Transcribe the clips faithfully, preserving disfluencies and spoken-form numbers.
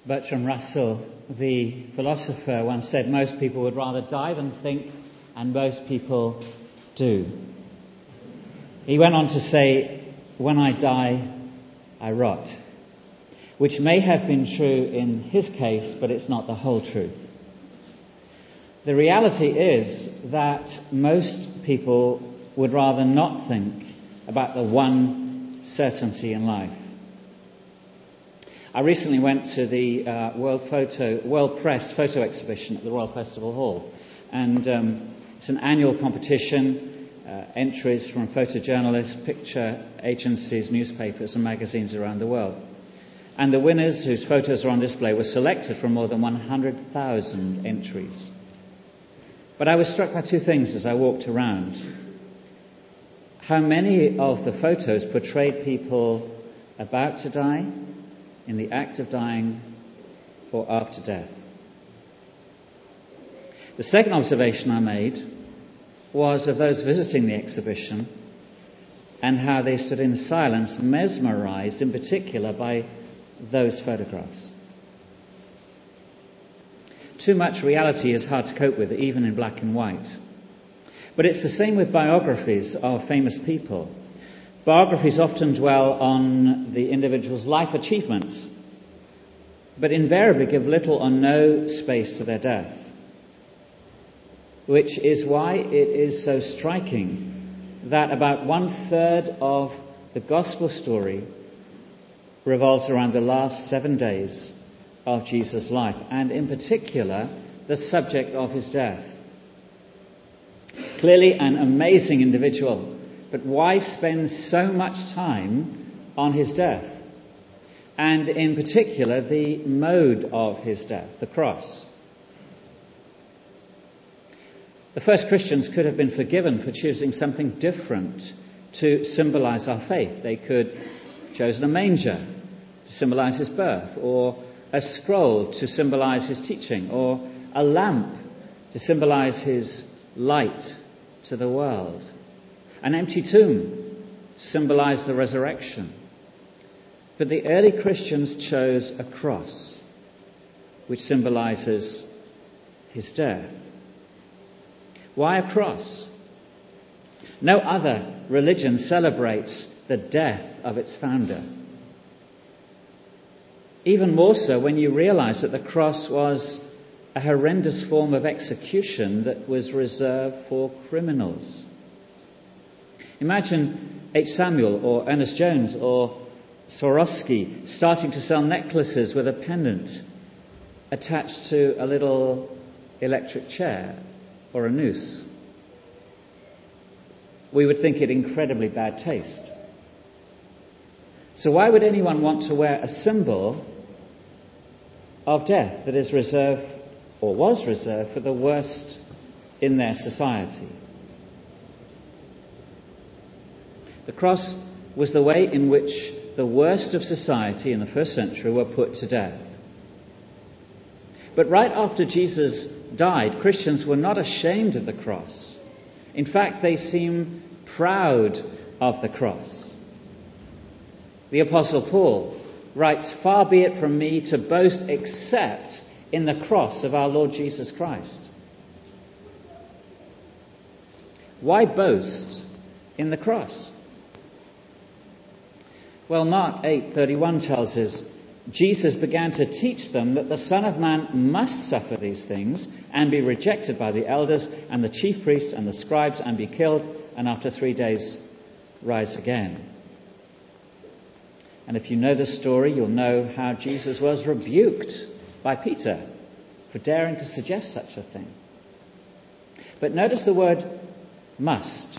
Bertrand Russell, the philosopher, once said most people would rather die than think, and most people do. He went on to say, "When I die, I rot," which may have been true in his case, but it's not the whole truth. The reality is that most people would rather not think about the one certainty in life. I recently went to the uh, World Photo, World Press photo exhibition at the Royal Festival Hall, and um, it's an annual competition, uh, entries from photojournalists, picture agencies, newspapers and magazines around the world. And the winners, whose photos are on display, were selected from more than one hundred thousand entries. But I was struck by two things as I walked around. How many of the photos portrayed people about to die, in the act of dying, or after death. The second observation I made was of those visiting the exhibition and how they stood in silence, mesmerized in particular by those photographs. Too much reality is hard to cope with, even in black and white. But it's the same with biographies of famous people. Biographies often dwell on the individual's life achievements, but invariably give little or no space to their death, which is why it is so striking that about one third of the gospel story revolves around the last seven days of Jesus' life, and in particular, the subject of his death. Clearly an amazing individual, but why spend so much time on his death? And in particular, the mode of his death, the cross. The first Christians could have been forgiven for choosing something different to symbolize our faith. They could have chosen a manger to symbolize his birth, or a scroll to symbolize his teaching, or a lamp to symbolize his light to the world, an empty tomb to symbolize the resurrection. But the early Christians chose a cross, which symbolizes his death. Why a cross? No other religion celebrates the death of its founder. Even more so when you realize that the cross was a horrendous form of execution that was reserved for criminals. Imagine H. Samuel or Ernest Jones or Swarovski starting to sell necklaces with a pendant attached to a little electric chair or a noose. We would think it incredibly bad taste. So why would anyone want to wear a symbol of death that is reserved, or was reserved, for the worst in their society? The cross was the way in which the worst of society in the first century were put to death. But right after Jesus died, Christians were not ashamed of the cross. In fact, they seem proud of the cross. The Apostle Paul writes, "Far be it from me to boast except in the cross of our Lord Jesus Christ." Why boast in the cross? Well, Mark eight thirty-one tells us, Jesus began to teach them that the Son of Man must suffer these things and be rejected by the elders and the chief priests and the scribes and be killed, and after three days rise again. And if you know the story, you'll know how Jesus was rebuked by Peter for daring to suggest such a thing. But notice the word must.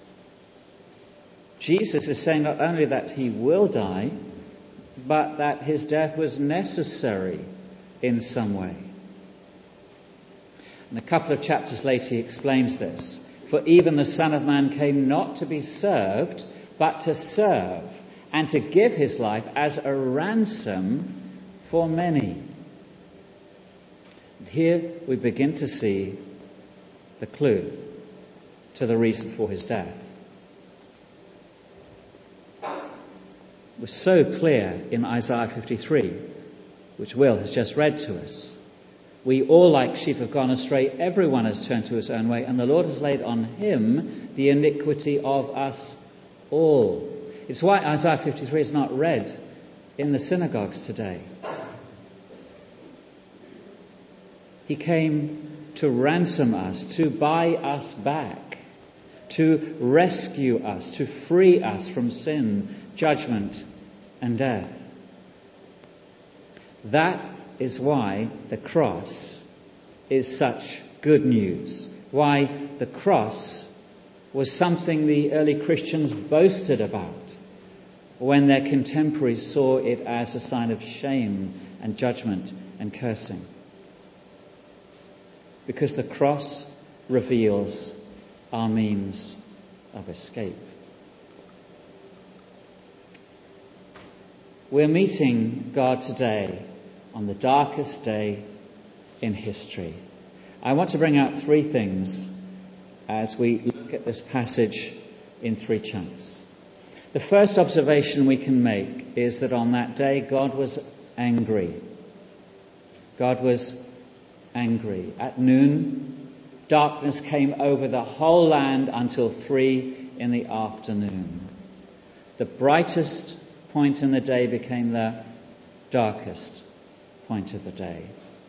Jesus is saying not only that he will die, but that his death was necessary in some way. And a couple of chapters later he explains this. For even the Son of Man came not to be served, but to serve, and to give his life as a ransom for many. And here we begin to see the clue to the reason for his death. It was so clear in Isaiah fifty-three which Will has just read to us. We all like sheep have gone astray, everyone has turned to his own way, and the Lord has laid on him the iniquity of us all. It's why Isaiah fifty-three is not read in the synagogues today. He came to ransom us, to buy us back, to rescue us, to free us from sin, judgment, and death. That is why the cross is such good news. Why the cross was something the early Christians boasted about when their contemporaries saw it as a sign of shame and judgment and cursing. Because the cross reveals our means of escape. We're meeting God today on the darkest day in history. I want to bring out three things as we look at this passage in three chunks. The first observation we can make is that on that day God was angry. God was angry. At noon, darkness came over the whole land until three in the afternoon. The brightest point in the day became the darkest point of the day.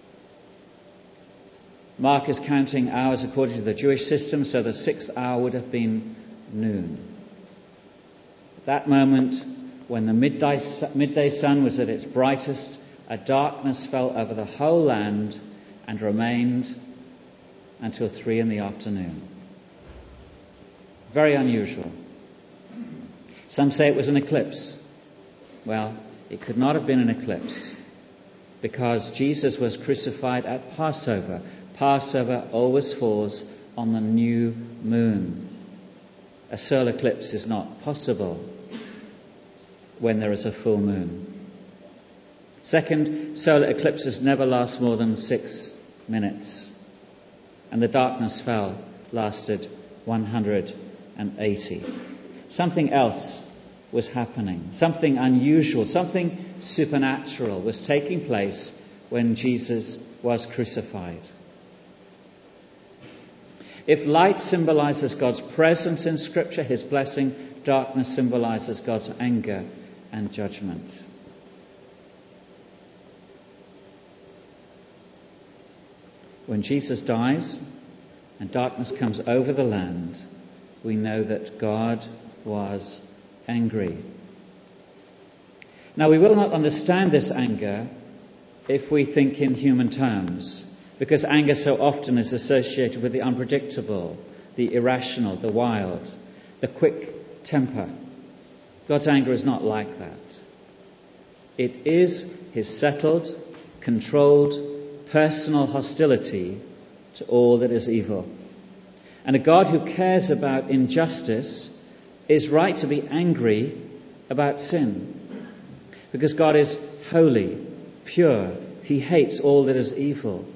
Mark is counting hours according to the Jewish system, so the sixth hour would have been noon. At that moment, when the midday, midday sun was at its brightest, a darkness fell over the whole land and remained until three in the afternoon. Very unusual. Some say it was an eclipse. Well, it could not have been an eclipse, because Jesus was crucified at Passover. Passover always falls on the new moon. A solar eclipse is not possible when there is a full moon. Second, solar eclipses never last more than six minutes. And the darkness fell lasted one hundred eighty. Something else was happening. Something unusual, something supernatural was taking place when Jesus was crucified. If light symbolizes God's presence in Scripture, his blessing, darkness symbolizes God's anger and judgment. When Jesus dies and darkness comes over the land, we know that God was angry. Now, we will not understand this anger if we think in human terms, because anger so often is associated with the unpredictable, the irrational, the wild, the quick temper. God's anger is not like that. It is his settled, controlled, personal hostility to all that is evil. And a God who cares about injustice is right to be angry about sin, because God is holy, pure. He hates all that is evil.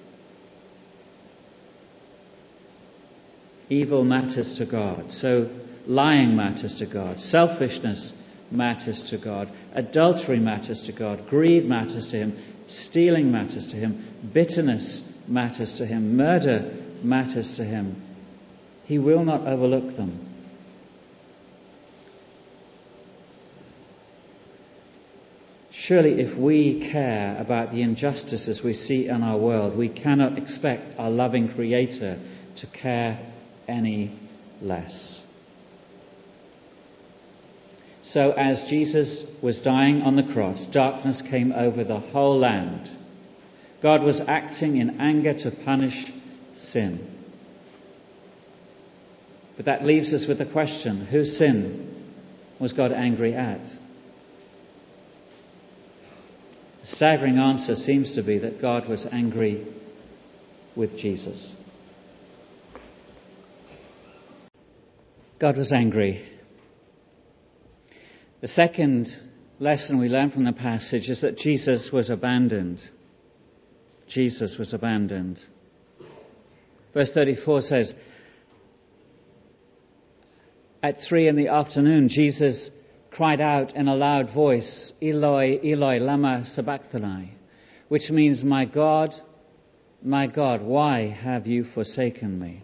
Evil matters to God. So lying matters to God. Selfishness matters to God. Adultery matters to God. Greed matters to him. Stealing matters to him. Bitterness matters to him. Murder matters to him. He will not overlook them. Surely if we care about the injustices we see in our world, we cannot expect our loving Creator to care any less. So as Jesus was dying on the cross, darkness came over the whole land. God was acting in anger to punish sin. But that leaves us with the question, whose sin was God angry at? The staggering answer seems to be that God was angry with Jesus. God was angry. The second lesson we learn from the passage is that Jesus was abandoned. Jesus was abandoned. Verse thirty-four says, at three in the afternoon, Jesus cried out in a loud voice, Eloi, Eloi, lama sabachthani, which means, "My God, my God, why have you forsaken me?"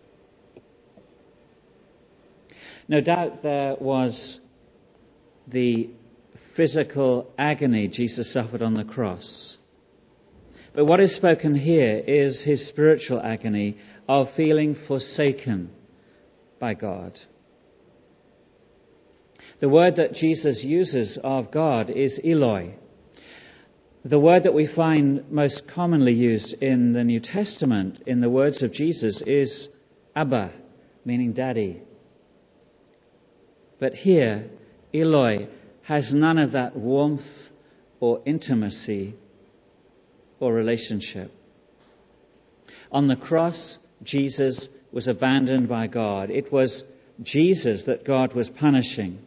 No doubt there was the physical agony Jesus suffered on the cross. But what is spoken here is his spiritual agony of feeling forsaken by God. The word that Jesus uses of God is Eloi. The word that we find most commonly used in the New Testament in the words of Jesus is Abba, meaning daddy. But here, Eloi has none of that warmth or intimacy or relationship. On the cross, Jesus was abandoned by God. It was Jesus that God was punishing.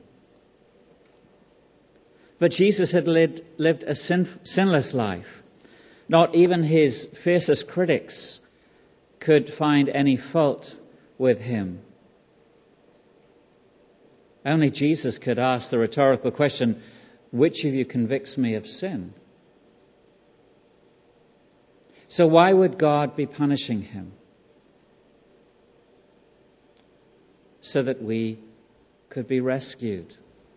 But Jesus had lived, lived a sin, sinless life. Not even his fiercest critics could find any fault with him. Only Jesus could ask the rhetorical question, "Which of you convicts me of sin?" So why would God be punishing him? So that we could be rescued.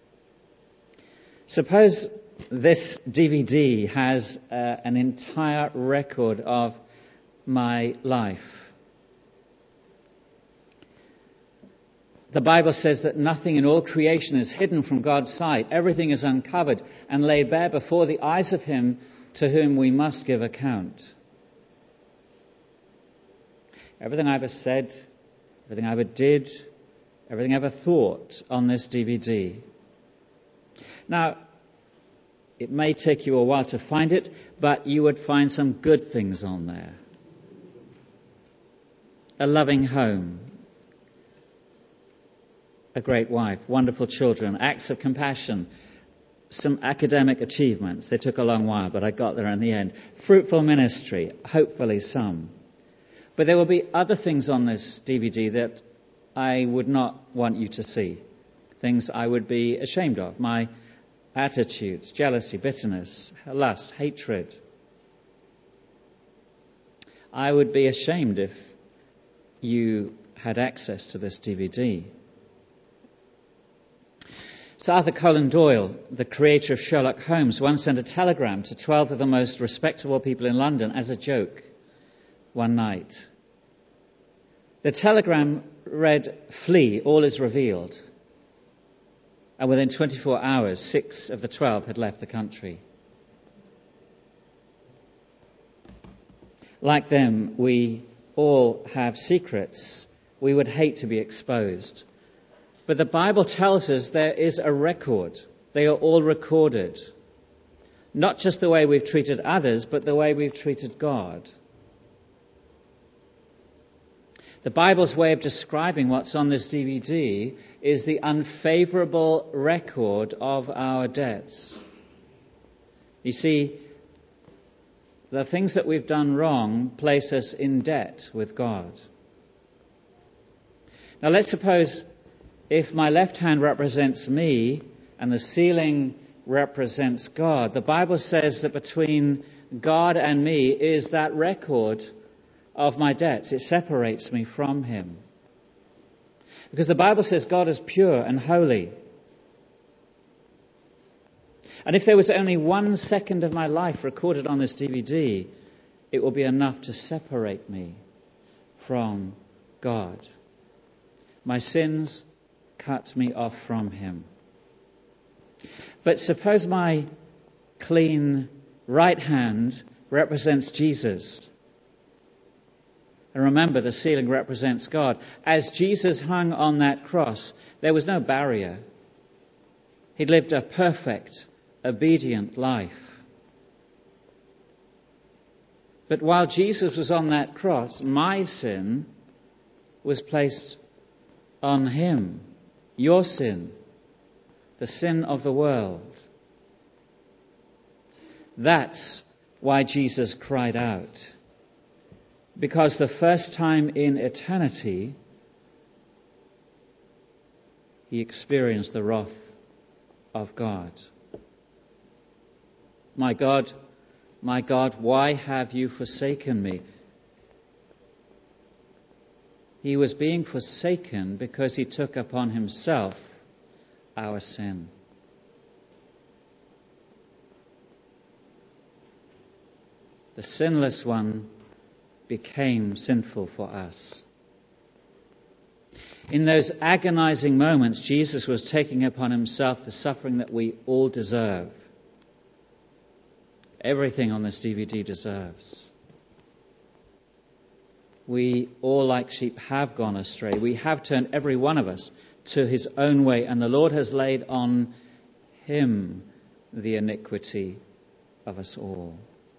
Suppose this D V D has uh, an entire record of my life. The Bible says that nothing in all creation is hidden from God's sight. Everything is uncovered and laid bare before the eyes of him to whom we must give account. Everything I ever said, everything I ever did, everything I ever thought on this D V D. Now, it may take you a while to find it, but you would find some good things on there. A loving home, a great wife, wonderful children, acts of compassion, some academic achievements. They took a long while, but I got there in the end. Fruitful ministry, hopefully some. But there will be other things on this D V D that I would not want you to see. Things I would be ashamed of. My attitudes, jealousy, bitterness, lust, hatred. I would be ashamed if you had access to this D V D. Sir Arthur Conan Doyle, the creator of Sherlock Holmes, once sent a telegram to twelve of the most respectable people in London as a joke one night. The telegram read, "Flee, all is revealed." And within twenty-four hours, six of the twelve had left the country. Like them, we all have secrets we would hate to be exposed. But the Bible tells us there is a record. They are all recorded. Not just the way we've treated others, but the way we've treated God. The Bible's way of describing what's on this D V D is the unfavorable record of our debts. You see, the things that we've done wrong place us in debt with God. Now let's suppose if my left hand represents me and the ceiling represents God, the Bible says that between God and me is that record of my debts. It separates me from him. Because the Bible says God is pure and holy. And if there was only one second of my life recorded on this D V D, it will be enough to separate me from God. My sins cut me off from him. But suppose my clean right hand represents Jesus. And remember, the ceiling represents God. As Jesus hung on that cross, there was no barrier. He'd lived a perfect, obedient life. But while Jesus was on that cross, my sin was placed on him. Your sin, the sin of the world. That's why Jesus cried out. Because the first time in eternity, he experienced the wrath of God. My God, my God, why have you forsaken me? He was being forsaken because he took upon himself our sin. The sinless one became sinful for us. In those agonizing moments, Jesus was taking upon himself the suffering that we all deserve. Everything on this D V D deserves. We all, like sheep, have gone astray. We have turned, every one of us, to his own way, and the Lord has laid on him the iniquity of us all.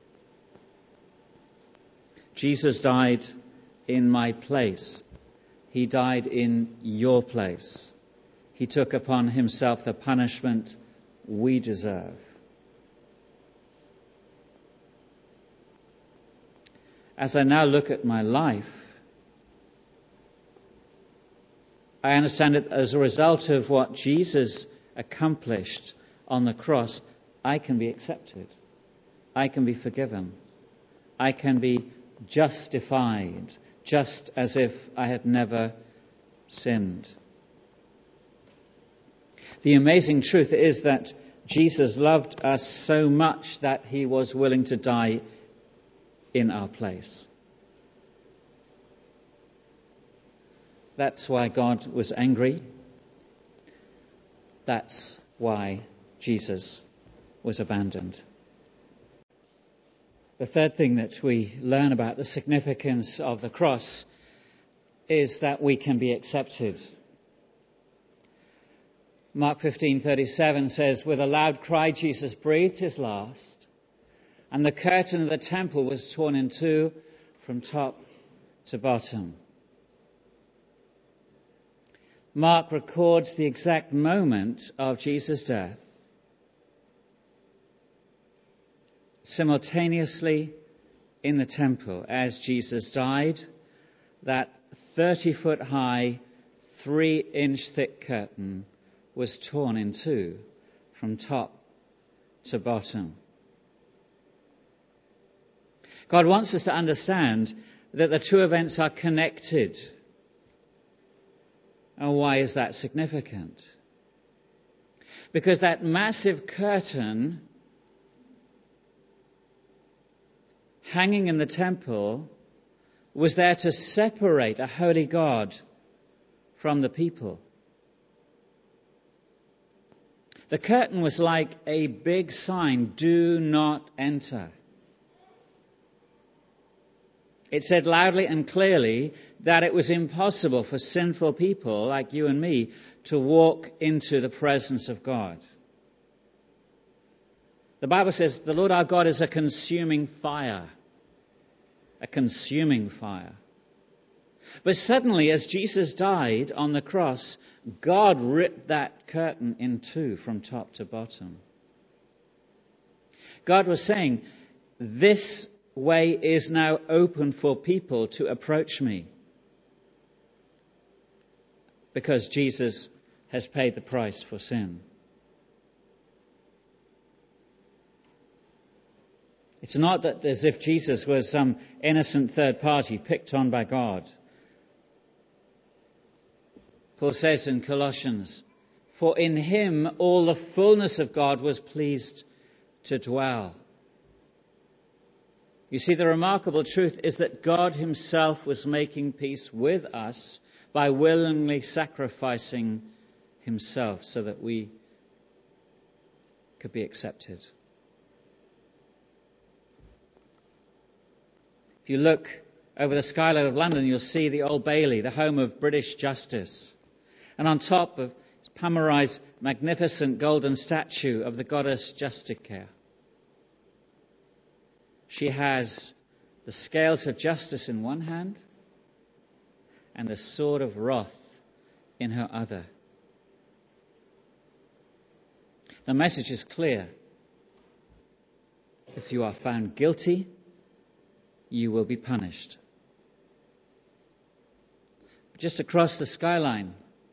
Jesus died in my place. He died in your place. He took upon himself the punishment we deserve. As I now look at my life, I understand that as a result of what Jesus accomplished on the cross, I can be accepted. I can be forgiven. I can be justified, just as if I had never sinned. The amazing truth is that Jesus loved us so much that he was willing to die in our place. That's why God was angry. That's why Jesus was abandoned. The third thing that we learn about the significance of the cross is that we can be accepted. Mark fifteen thirty-seven says, with a loud cry, Jesus breathed his last, and the curtain of the temple was torn in two from top to bottom. Mark records the exact moment of Jesus' death. Simultaneously in the temple, as Jesus died, that thirty-foot high, three-inch thick curtain was torn in two from top to bottom. God wants us to understand that the two events are connected. And why is that significant? Because that massive curtain hanging in the temple was there to separate a holy God from the people. The curtain was like a big sign, do not enter. It said loudly and clearly that it was impossible for sinful people like you and me to walk into the presence of God. The Bible says the Lord our God is a consuming fire. A consuming fire. But suddenly, as Jesus died on the cross, God ripped that curtain in two from top to bottom. God was saying, this way is now open for people to approach me. Because Jesus has paid the price for sin. It's not that as if Jesus was some innocent third party picked on by God. Paul says in Colossians, for in him all the fullness of God was pleased to dwell. You see, the remarkable truth is that God himself was making peace with us by willingly sacrificing himself so that we could be accepted. If you look over the skyline of London, you'll see the Old Bailey, the home of British justice. And on top of Pamara's magnificent golden statue of the goddess Justicia. She has the scales of justice in one hand and the sword of wrath in her other. The message is clear. If you are found guilty, you will be punished. Just across the skyline,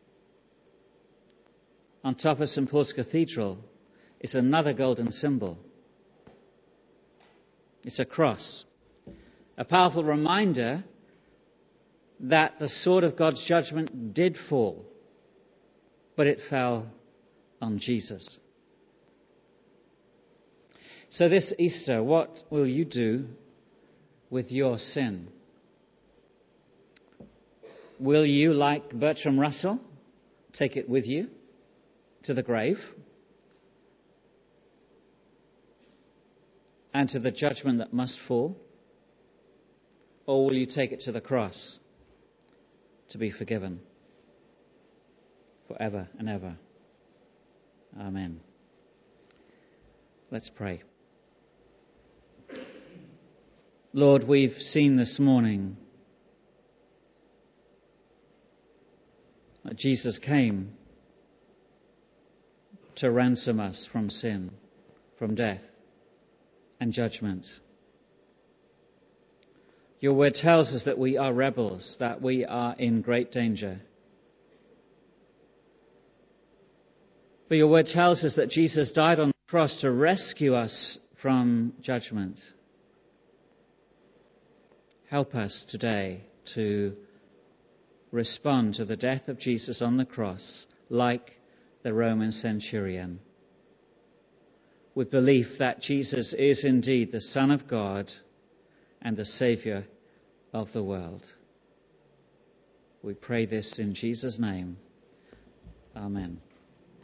on top of Saint Paul's Cathedral, is another golden symbol. It's a cross. A powerful reminder that the sword of God's judgment did fall, but it fell on Jesus. So this Easter, what will you do with your sin? Will you, like Bertrand Russell, take it with you to the grave and to the judgment that must fall? Or will you take it to the cross to be forgiven forever and ever? Amen. Let's pray. Lord, we've seen this morning that Jesus came to ransom us from sin, from death and judgment. Your word tells us that we are rebels, that we are in great danger. But your word tells us that Jesus died on the cross to rescue us from judgment. Help us today to respond to the death of Jesus on the cross like the Roman centurion, with belief that Jesus is indeed the Son of God and the Saviour of the world. We pray this in Jesus' name. Amen.